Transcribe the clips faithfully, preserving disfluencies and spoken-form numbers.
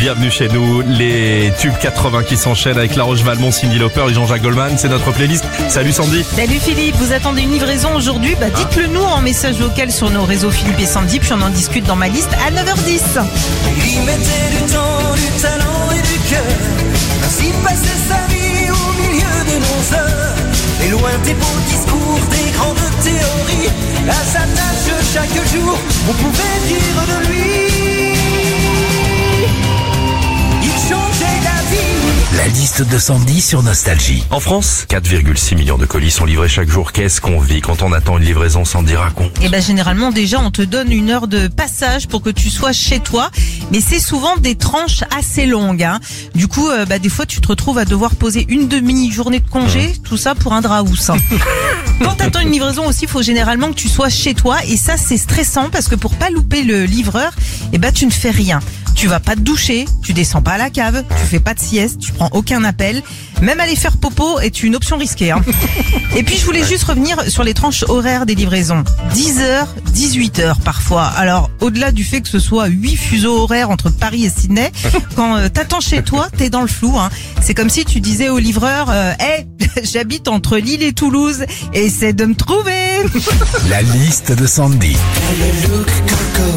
bienvenue chez nous. Les tubes quatre-vingts qui s'enchaînent avec La Roche-Valmont, Cyndi Lauper et Jean-Jacques Goldman. C'est notre playlist. Salut Sandy. Salut Philippe, vous attendez une livraison aujourd'hui? Bah dites-le nous en message vocal sur nos réseaux Philippe et Sandy, puis on en discute dans ma liste à neuf heures dix. Il mettait du temps, du talent et du cœur, ainsi passait sa vie au milieu de nos heures. Et loin des beaux discours, des grandes théories, à sa tâche chaque jour, on pouvait dire de lui, il changeait la vie. La liste de Sandy sur Nostalgie. En France, quatre virgule six millions de colis sont livrés chaque jour. Qu'est-ce qu'on vit quand on attend une livraison? Sandy, raconte. Et ben généralement déjà on te donne une heure de passage pour que tu sois chez toi, mais c'est souvent des tranches assez longues. Hein. Du coup, euh, bah des fois tu te retrouves à devoir poser une demi-journée de congé, mmh. tout ça pour un draous. Hein. Quand t'attends une livraison aussi, il faut généralement que tu sois chez toi, et ça c'est stressant parce que pour pas louper le livreur, et ben tu ne fais rien. Tu vas pas te doucher, tu descends pas à la cave, tu fais pas de sieste, tu prends aucun appel. Même aller faire popo est une option risquée. Hein. Et puis je voulais juste revenir sur les tranches horaires des livraisons. dix heures, dix-huit heures parfois. Alors au-delà du fait que ce soit huit fuseaux horaires entre Paris et Sydney, quand euh, t'attends chez toi, t'es dans le flou. Hein. C'est comme si tu disais au livreur euh, « Hey, j'habite entre Lille et Toulouse, essaie de me trouver !» La liste de Sandy. Le look coco.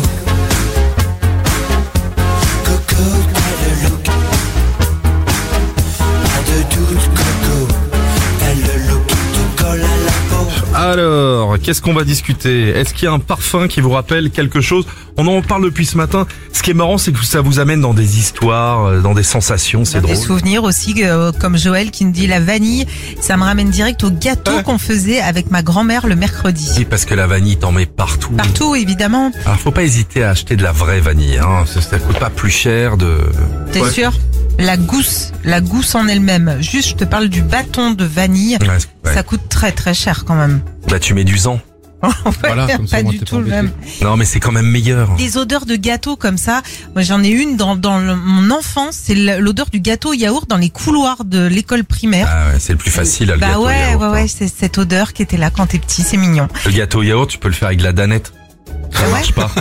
Alors, qu'est-ce qu'on va discuter? Est-ce qu'il y a un parfum qui vous rappelle quelque chose? On en parle depuis ce matin. Ce qui est marrant, c'est que ça vous amène dans des histoires, dans des sensations, c'est dans drôle. Des souvenirs aussi, euh, comme Joël qui me dit la vanille, ça me ramène direct au gâteau ouais. qu'on faisait avec ma grand-mère le mercredi. Oui, parce que la vanille, t'en mets partout. Partout, évidemment. Alors, faut pas hésiter à acheter de la vraie vanille, hein. Ça, ça coûte pas plus cher de... T'es ouais. sûr? La gousse, la gousse en elle-même. Juste, je te parle du bâton de vanille. Ouais, ouais. Ça coûte très très cher quand même. Bah, tu mets du zan. Voilà, comme ça, pas du tout le même. Non, mais c'est quand même meilleur. Des odeurs de gâteau comme ça. Moi, j'en ai une dans, dans le, mon enfance. C'est l'odeur du gâteau yaourt dans les couloirs de l'école primaire. Ah ouais, c'est le plus facile, le bah gâteau ouais, yaourt. Bah ouais, ouais, c'est cette odeur qui était là quand t'es petit. C'est mignon. Le gâteau yaourt, tu peux le faire avec de la danette. Ça ah marche ouais pas.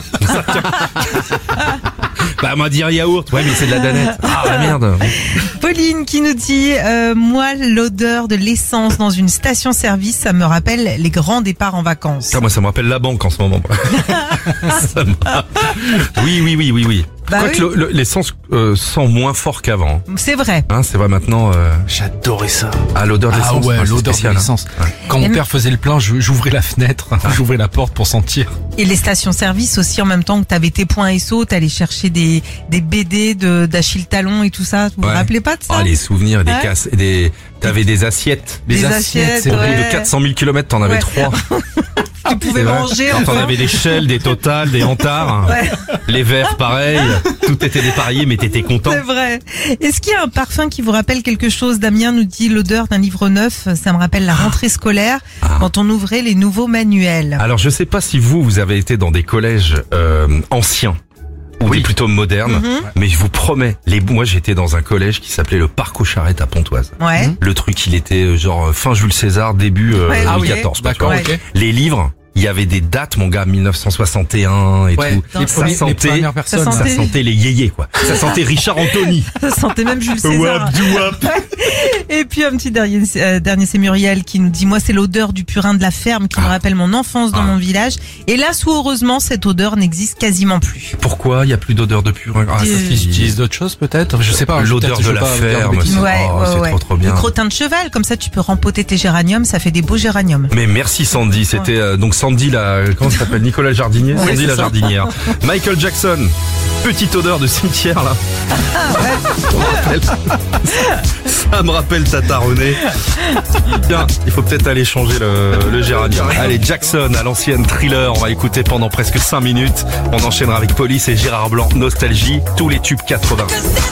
Bah, moi, dire yaourt. Ouais, mais c'est de la danette. Ah, la merde. Pauline qui nous dit, euh, moi, l'odeur de l'essence dans une station-service, ça me rappelle les grands départs en vacances. Ça, moi, ça me rappelle la banque en ce moment. Ça oui, oui, oui, oui, oui. Bah Quoique oui. l'essence euh, sent moins fort qu'avant. C'est vrai. Hein, c'est vrai maintenant. Euh... J'adorais ça. Ah, l'odeur de l'essence. Ah ouais, ah, l'odeur de l'essence. Hein. Ouais. Quand mon père faisait le plein, j'ouvrais la fenêtre, ah. j'ouvrais la porte pour sentir. Et les stations-service aussi, en même temps que t'avais tes points S O, t'allais chercher des des B D de d'Achille Talon et tout ça. Vous ouais. vous rappelez pas de ça? Ah, les souvenirs, des ouais. casses, des. T'avais des assiettes. Des, des assiettes. C'est vrai. Ouais. De quatre cent mille kilomètres, t'en avais ouais. trois. Tu pouvais manger. Quand on avait des Shell, des Total, des Antar, ouais. les verres pareil, tout était dépareillé mais t'étais content. C'est vrai. Est-ce qu'il y a un parfum qui vous rappelle quelque chose? Damien nous dit l'odeur d'un livre neuf, ça me rappelle la rentrée scolaire ah. quand on ouvrait les nouveaux manuels. Alors je sais pas si vous, vous avez été dans des collèges euh, anciens ou oui. des plutôt modernes, mm-hmm. mais je vous promets, les moi j'étais dans un collège qui s'appelait le Parc aux Charrettes à Pontoise. Ouais. Le truc il était genre fin Jules César, début euh, ouais. Louis quatorze. Ah, oui. D'accord. Okay. Les livres. Il y avait des dates, mon gars, mille neuf cent soixante et un et ouais, tout. Les ça, premiers, sentait, les premières personnes, ça, sentait... ça sentait les yéyés, quoi. Ça sentait Richard Anthony. Ça sentait même Jules César. Wap, wap. Et puis un petit dernier, euh, dernier c'est Muriel qui nous dit, moi c'est l'odeur du purin de la ferme qui ah. me rappelle mon enfance dans ah. mon village. Et là, ou heureusement, cette odeur n'existe quasiment plus. Pourquoi il y a plus d'odeur de purin? Ah, ça ils utilisent d'autres choses peut-être. Je sais pas. L'odeur de la ferme, c'est ouais, oh, ouais, c'est ouais. trop trop bien. Le crottin de cheval, comme ça tu peux rempoter tes géraniums, ça fait des beaux géraniums. Mais merci Sandy, c'était euh, donc Sandy la comment ça s'appelle, Nicolas Jardinier, oui, Sandy la ça. Jardinière. Michael Jackson, petite odeur de cimetière là. Ah, ouais. ça, ça me rappelle Tata René. Tiens, il faut peut-être aller changer le, le géranium. Allez, Jackson à l'ancienne Thriller, on va écouter pendant presque cinq minutes. On enchaînera avec Police et Gérard Blanc, Nostalgie, tous les tubes quatre-vingts.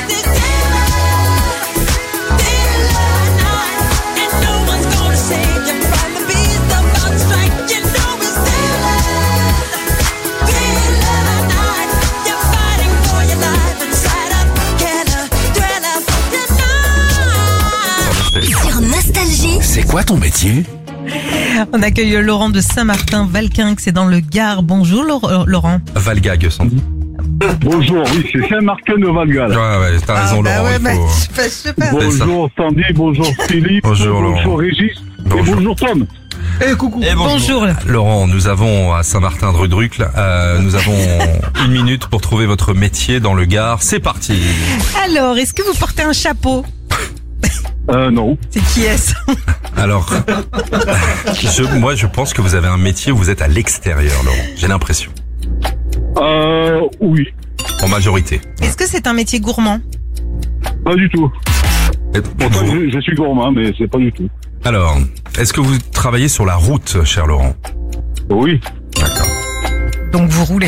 C'est quoi ton métier? On accueille Laurent de Saint-Martin, Valquinque, c'est dans le Gard. Bonjour Laurent. Valgag, Sandy. Bonjour, oui, c'est Saint-Martin de Valgal. Ouais, ouais, t'as raison, Ah, bah Laurent. ouais, il bah, faut... je sais pas, je sais pas. Bonjour Sandy, bonjour Philippe, Bonjour, Laurent. bonjour Régis, Bonjour. et bonjour Tom. Eh, coucou. Bonjour. là. Laurent, nous avons à Saint-Martin de Rudrucle, euh, nous avons une minute pour trouver votre métier dans le Gard. C'est parti. Alors, est-ce que vous portez un chapeau? Euh, non. C'est qui est-ce? Alors, je, moi, je pense que vous avez un métier où vous êtes à l'extérieur, Laurent. J'ai l'impression. Euh, oui, En majorité. Est-ce que c'est un métier gourmand? pas du tout. Et Pourtant, vous- je, je suis gourmand, mais c'est pas du tout. Alors, est-ce que vous travaillez sur la route, cher Laurent? Oui, D'accord. Donc vous roulez.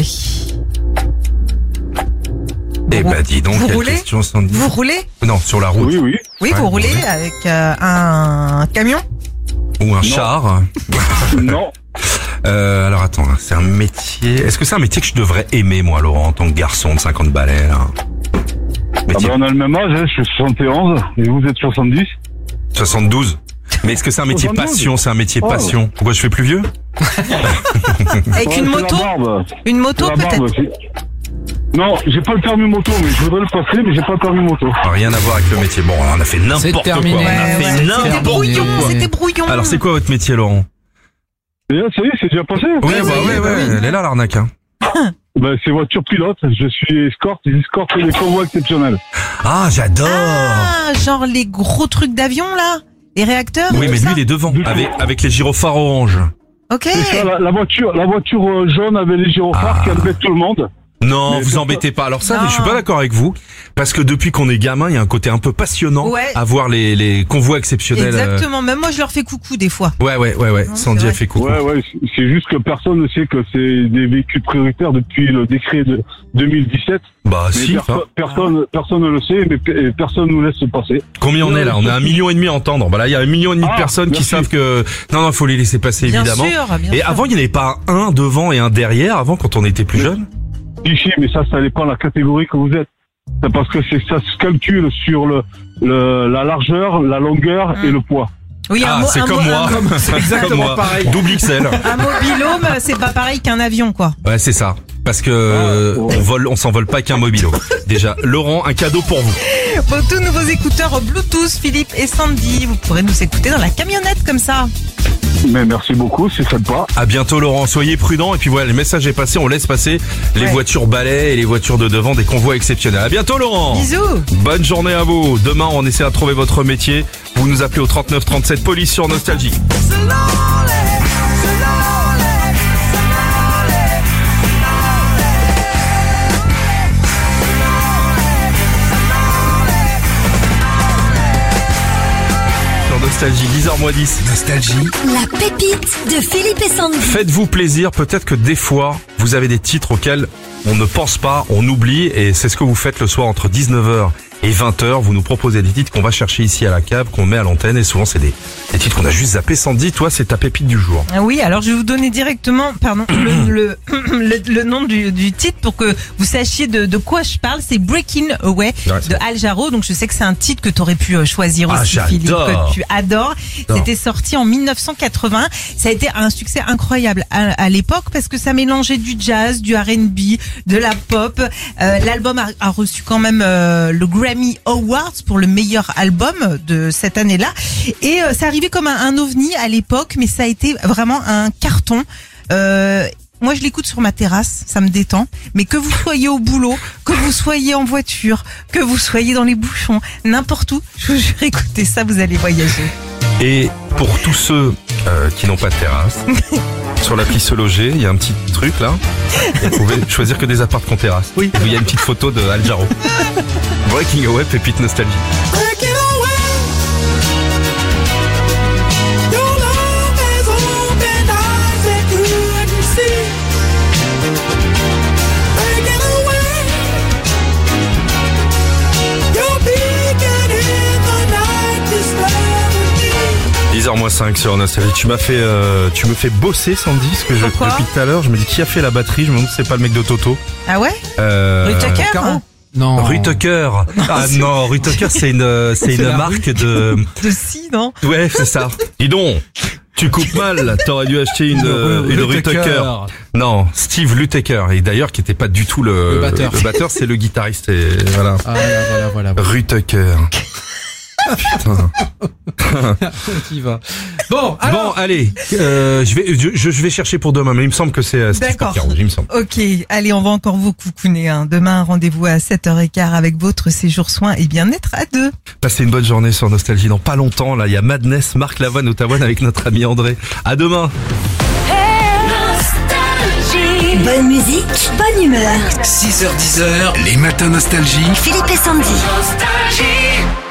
Eh Vous- ben, dis donc, vous quelle roulez question, Sandy. Vous roulez? Non, sur la route. oui, oui. Oui, Ouais, vous vous roulez roulez. avec euh, un camion? Ou un char. Non, Euh, alors attends, là, c'est un métier... Est-ce que c'est un métier que je devrais aimer, moi, Laurent, en tant que garçon de cinquante balais, là? ah Métier ben, on a le même âge, hein, je suis soixante et onze, et vous êtes soixante-dix. soixante-douze. Mais est-ce que c'est un métier soixante-douze? passion? C'est un métier Oh. passion. Pourquoi je fais plus vieux? Avec Ouais, une c'est moto? la barbe. Une moto C'est la barbe, peut-être? c'est- Non, j'ai pas le permis moto, mais je voudrais le passer, mais j'ai pas le permis moto. Rien à voir avec le métier. Bon, on a fait n'importe C'est quoi. terminé. On a Ouais, fait ouais. C'était n'importe brouillon, quoi. c'était brouillon. Alors c'est quoi votre métier, Laurent? Et là, ça y est, c'est déjà passé. Oui, oui, bah, oui, ouais, bah ouais, oui. elle est là l'arnaque. Hein. Ben, c'est voiture pilote, je suis escorte, j'escorte les convois exceptionnels. Ah, j'adore. Ah, genre les gros trucs d'avion là? Les réacteurs? Oui, tout mais ça lui, il est devant, Du tout. avec avec les gyrophares orange. Ok. C'est ça, la, la voiture, la voiture euh, jaune avec les gyrophares Ah. qui embête tout le monde. Non, Mais vous pourquoi- embêtez pas. Alors ça, Non. je suis pas d'accord avec vous, parce que depuis qu'on est gamin, il y a un côté un peu passionnant Ouais. à voir les les convois exceptionnels. euh. Exactement. Même moi, je leur fais coucou des fois. Ouais, ouais, ouais, ouais. Non, Sandy c'est a vrai. fait coucou. Ouais, ouais, c'est- c'est juste que personne ne sait que c'est des véhicules prioritaires depuis le décret de deux mille dix-sept. Bah Mais si. perso- hein. personne, personne ne le sait, mais pe- et personne nous laisse passer. Combien on est là? On est un million et demi à entendre. Bah là, il y a un million et demi de Ah, personnes qui merci. savent que non, non, faut les laisser passer Bien évidemment. sûr, bien Et sûr. avant, il n'y en avait pas un devant et un derrière. Avant, quand on était plus jeune. Ici, mais ça, ça dépend de la catégorie que vous êtes. C'est parce que c'est ça se calcule sur le, le la largeur, la longueur Mm. et le poids. Oui, un Ah, mo- c'est un comme mo- moi. un- C'est comme exactement moi. pareil. Double X L. Un mobilhome, c'est pas pareil qu'un avion, quoi. Ouais, c'est ça. Parce que euh, ouais. on vole, on s'envole pas qu'un mobilo. Déjà, Laurent, un cadeau pour vous. Pour tous nouveaux écouteurs Bluetooth, Philippe et Sandy, vous pourrez nous écouter dans la camionnette comme ça. Mais merci beaucoup, c'est sympa. À bientôt, Laurent. Soyez prudents. Et puis voilà, le message est passé. On laisse passer les Ouais. voitures balais et les voitures de devant des convois exceptionnels. À bientôt, Laurent. Bisous. Bonne journée à vous. Demain, on essaie de trouver votre métier. Vous nous appelez au trente-neuf trente-sept Police sur Nostalgie. Sur Nostalgie, dix heures moins dix. Nostalgie. La pépite de Philippe et Sandy. Faites-vous plaisir, peut-être que des fois, vous avez des titres auxquels on ne pense pas, on oublie, et c'est ce que vous faites le soir entre dix-neuf heures et vingt heures. Vous nous proposez des titres qu'on va chercher ici à la cave, qu'on met à l'antenne, et souvent c'est des, des titres qu'on a juste zappé. Sandy, toi, c'est ta pépite du jour. Ah oui, alors je vais vous donner directement, pardon, le, le, le, le nom du, du titre pour que vous sachiez de, de quoi je parle. C'est Breaking Away Ouais, c'est de Al Jarreau. Donc je sais que c'est un titre que tu aurais pu euh, choisir Ah, aussi, Philippe, j'adore. que tu adores. J'adore. C'était sorti en mille neuf cent quatre-vingts. Ça a été un succès incroyable à, à l'époque parce que ça mélangeait du jazz, du R and B, de la pop. Euh, L'album a, a reçu quand même euh, le Grammy Awards pour le meilleur album de cette année-là. Et euh, ça arrivait comme un, un ovni à l'époque, mais ça a été vraiment un carton. Euh, moi, je l'écoute sur ma terrasse, ça me détend. Mais que vous soyez au boulot, que vous soyez en voiture, que vous soyez dans les bouchons, n'importe où, je vous jure, écoutez ça, vous allez voyager. Et pour tous ceux euh, qui n'ont pas de terrasse, sur l'appli Se Loger, il y a un petit truc là. Vous pouvez choisir que des apparts qu'on terrasse. Oui. Il y a une petite photo de Al Jarreau. Breaking Away, pépite nostalgie. dix heures moins cinq sur Nostalgie. Tu m'as fait, euh, tu me fais bosser, Sandy, parce que je, Pourquoi depuis tout à l'heure, je me dis qui a fait la batterie. Je me demande si c'est pas le mec de Toto. Ah ouais? Euh, Rue Tucker? Caro Non. Rue Tucker. Ah non, Rue Tucker, c'est une, c'est C'est une la marque de. De si, non? Ouais, c'est ça. Dis donc. Tu coupes mal, t'aurais dû acheter une, euh, une Rue Tucker. Non, Steve Lukather. Et d'ailleurs, qui était pas du tout le, Le batteur. Le batteur, c'est le guitariste. Et voilà. Ah, voilà, voilà, voilà. voilà. Rue Tucker. Putain. Qui va. Bon, alors. Bon, allez, euh, je vais, je, je vais chercher pour demain, mais il me semble que c'est euh, Steve D'accord. Porcaro, il me semble. Ok, allez, on va encore vous coucouner. Hein. Demain, rendez-vous à sept heures quinze avec votre séjour soins et bien-être à deux. Passez une bonne journée sur Nostalgie. Dans pas longtemps, là, il y a Madness, Marc Lavoine au Taouane avec notre ami André. À demain. Bonne musique, bonne humeur. six heures dix, les matins Nostalgie. Philippe et Sandy. Nostalgie.